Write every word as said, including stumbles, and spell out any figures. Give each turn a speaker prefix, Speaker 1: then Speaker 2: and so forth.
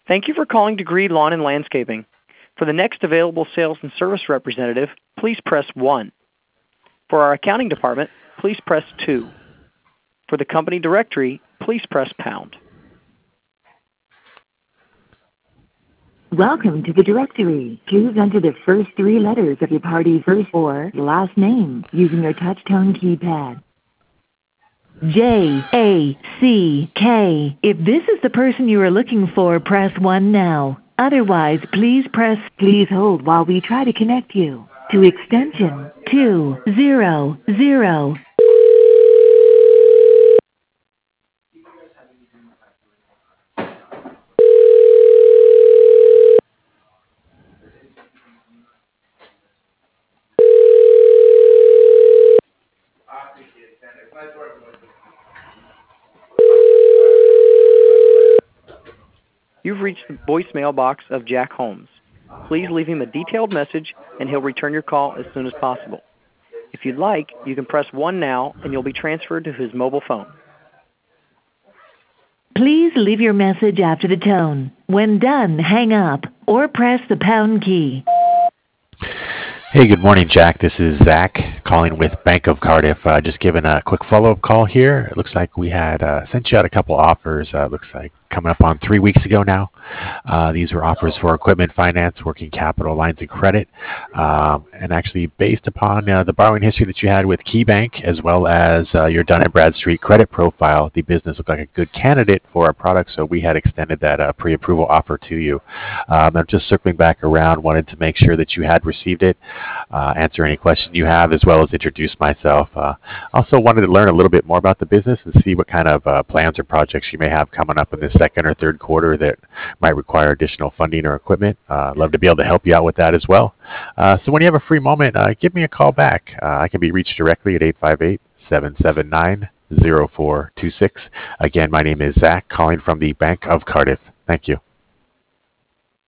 Speaker 1: Thank you for calling Degree Lawn and Landscaping. For the next available sales and service representative, please press one. For our accounting department, please press two. For the company directory, please press pound.
Speaker 2: Welcome to the directory. Please enter the first three letters of your party's first or last name using your touch-tone keypad.
Speaker 3: J A C K. If this is the person you are looking for, press one now. Otherwise, please press...
Speaker 2: Please hold while we try to connect you to extension
Speaker 3: two zero zero.
Speaker 1: You've reached the voicemail box of Jack Holmes. Please leave him a detailed message and he'll return your call as soon as possible. If you'd like, you can press one now and you'll be transferred to his mobile phone.
Speaker 3: Please leave your message after the tone. When done, hang up or press the pound key.
Speaker 4: Hey, good morning, Jack. This is Zach calling with Bank of Cardiff. Uh, just giving a quick follow-up call here. It looks like we had uh, sent you out a couple offers. Uh, looks like coming up on three weeks ago now. Uh, these were offers for equipment finance, working capital, lines of credit, um, and actually based upon uh, the borrowing history that you had with KeyBank as well as uh, your Dun and Bradstreet credit profile, the business looked like a good candidate for our product, so we had extended that uh, pre-approval offer to you. Um, I'm just circling back around, wanted to make sure that you had received it, uh, answer any questions you have, as well as introduce myself. Uh, also wanted to learn a little bit more about the business and see what kind of uh, plans or projects you may have coming up in this second or third quarter that might require additional funding or equipment. Uh, love to be able to help you out with that as well. Uh, so when you have a free moment, uh, give me a call back. Uh, I can be reached directly at eight five eight, seven seven nine, zero four two six. Again, my name is Zach, calling from the Bank of Cardiff. Thank you.